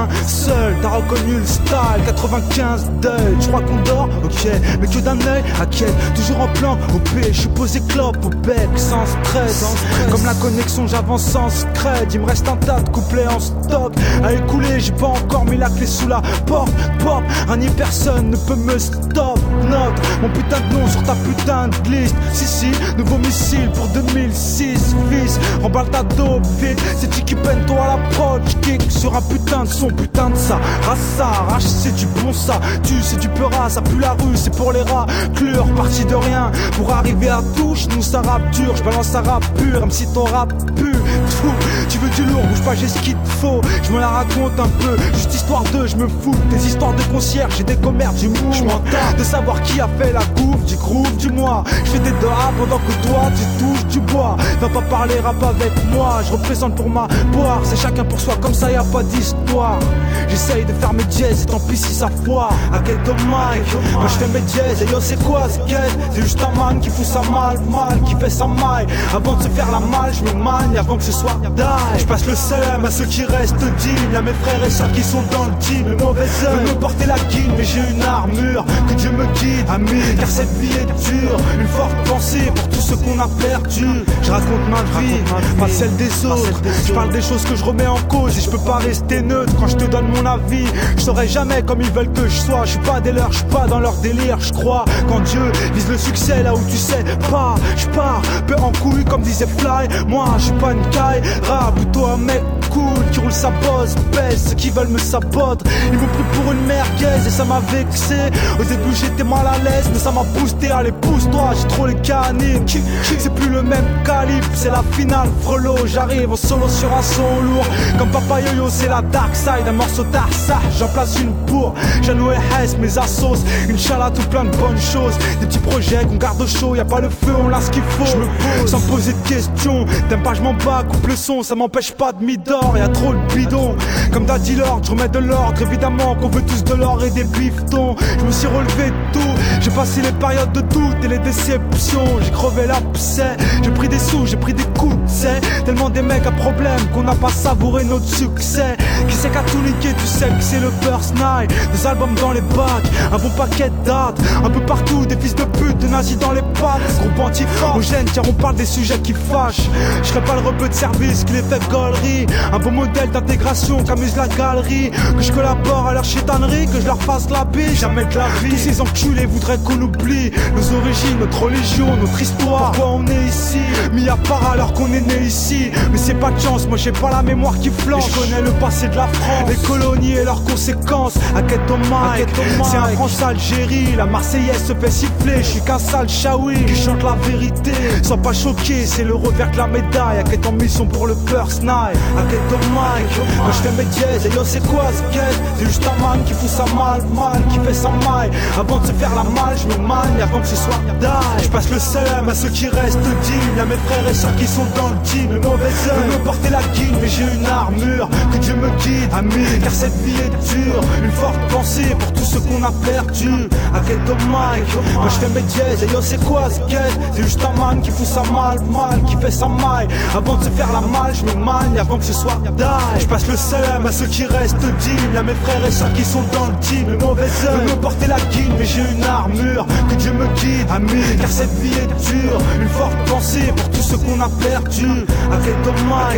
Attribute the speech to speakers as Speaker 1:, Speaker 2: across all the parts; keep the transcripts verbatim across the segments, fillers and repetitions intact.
Speaker 1: main seul, t'as reconnu le style, quatre-vingt-quinze deuil, je crois qu'on dort, ok, mais que d'un œil à quête, toujours en plan, au P, je suis posé clope au bec, sans stress, sans stress. Comme la connexion j'avance sans scred, il me reste un tas de couplets en stock, à écouler, j'ai pas encore mis la clé sous la porte, pop, un ni personne ne peut me stop, note, mon putain de nom sur ta putain de liste, si si, nouveau missile pour deux mille six, fils, remballe ta dope vite, c'est tu qui peine toi à la prod, kick sur un putain de son, putain de ça, race ça, arrache c'est du bon ça, tu c'est du peurat, ça pue la rue, c'est pour les rats, clure, parti de rien, pour arriver à touche, nous ça rappe dur, je balance un rap pur, même si ton rap pue, fou, tu veux du lourd, bouge pas j'ai ce qu'il te faut, je me la raconte un peu, juste histoire de, je me fous, des histoires de concierge, j'ai des commerces, du mou, je m'en tape, de savoir qui a fait la coupe, du groove, du mois, je fais des doigts pendant que toi tu touches du bois, va pas parler rap avec moi, je représente pour ma boire, c'est chacun pour soi, comme ça y a pas d'histoire, j'essaye de faire mes jazz et tant pis si ça foire, à quel dommage, moi je fais mes jazz et yo c'est quoi ce qu'est, c'est juste un man qui fout sa mal, mal, qui fait sa maille, avant de se faire la malle, je me magne avant que ce soit die, je passe le seum à ceux qui restent dignes, à mes frères et sœurs qui sont dans le team, le mauvais œil veut me porter la guine, mais j'ai une armure, que Dieu me guide, amis, car cette vie est dure, une forte pensée pour tout ce qu'on a perdu, je raconte ma vie, pas celle des autres, je parle des choses que je remets en cause et je peux pas rester neutre quand je te donne mon avis, je saurai jamais comme ils veulent que je sois, je suis pas des leurs, je suis pas dans leur délire, je crois quand Dieu vise le succès là où tu sais pas, je pars, peu en couille comme disait Fly, moi je suis pas une caille, rap ou toi un mec cool qui roule sa bosse, pèse ceux qui veulent me saboter, ils m'ont pris pour une merguez et ça m'a vexé, au début j'étais mal à l'aise mais ça m'a boosté, allez pousse-toi, j'ai trop les canines, c'est plus le même calibre, c'est la finale, frelot, j'arrive en solo sur un son lourd, comme Papa Yo-Yo c'est la dark side, un morceau d'Arsa, j'en place une pour, Jeannot et Hess, mes assos, une chalade tout plein de bonnes choses, des petits projets qu'on garde au chaud, y'a pas le feu, on l'a ce qu'il faut, je me pose, sans poser de questions, t'aimes pas je m'en bats, coupe le son, ça m'empêche pas de m'y d'or, y'a trop de bidon, comme Daddy Lord, je remets de l'ordre, évidemment qu'on veut tous de l'or et des bifetons, je me suis relevé de tout, j'ai passé les périodes de doute et les déceptions, j'ai crevé l'abcès, j'ai pris des sous, j'ai pris des coups, c'est tellement des mecs à problème qu'on n'a pas savouré notre succès, qui c'est qu'à tout niquer, tu sais que c'est le first night, des albums dans les bacs, un bon paquet de dates, un peu partout, des fils de pute, des nazis dans les pattes, groupe anti-gène, car on parle des sujets qui fâchent, je serais pas le rebeu de service qui les fait gaulerie, un beau modèle d'intégration qu'amuse la galerie, que je collabore à leur chétanerie, que je leur fasse la bille, jamais de la vie, tous ces enculés voudraient qu'on oublie nos origines, notre religion, notre histoire, pourquoi on est ici, mis à part alors qu'on est né ici, mais c'est pas de chance, moi j'ai pas la mémoire qui flanche, je connais le passé de la France, les colonies et leurs conséquences, à quel dommage, c'est un France-Algérie, la Marseillaise se fait siffler, je suis qu'un sale chaoui qui chante la vérité, sois pas choqué, c'est le revers de la médaille, à quel en mission pour le first night, à quel dommage, quand je fais mes jazz, et yo c'est quoi ce qu'est, c'est juste un man qui fout sa mal, mal, qui fait sa maille, avant de se faire la malle, je me magne, avant que ce soit die, je passe le seum à ceux qui restent dignes, à mes frères et sœurs qui sont dans le team, le mauvais œil veut me porter la guine, mais j'ai une armure, que Dieu me guide, amis, car cette vie est dure, une forte pensée pour tout ce qu'on a perdu, à quel dommage, quand je fais mes jazz, et yo c'est quoi ce qu'est, c'est juste un man qui fout sa mal, mal, qui fait sa maille, avant de se faire la malle, je me magne, avant que ce soit die, je passe le seum à ceux qui restent dignes, à mes frères et sœurs qui sont dans le team, le mauvais œil veut me porter la guine, mais j'ai une armure, que Dieu me guide, amis, car cette vie est dure, une forte pensée pour tout ce qu'on a perdu, à quel dommage,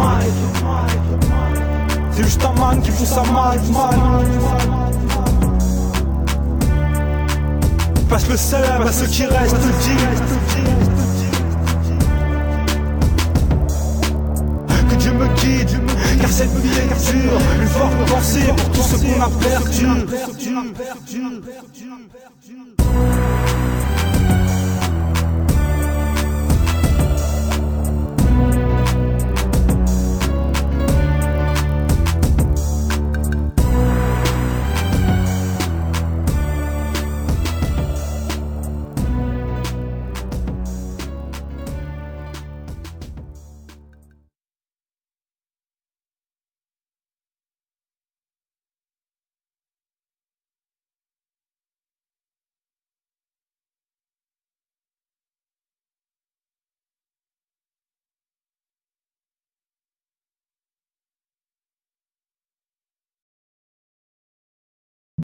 Speaker 1: c'est juste un man qui fout sa mal, mal, passe le seum à ceux qui restent dignes, que Dieu me guide, car cette vie est dure, une forte pensée pour tout ce qu'on a perdu.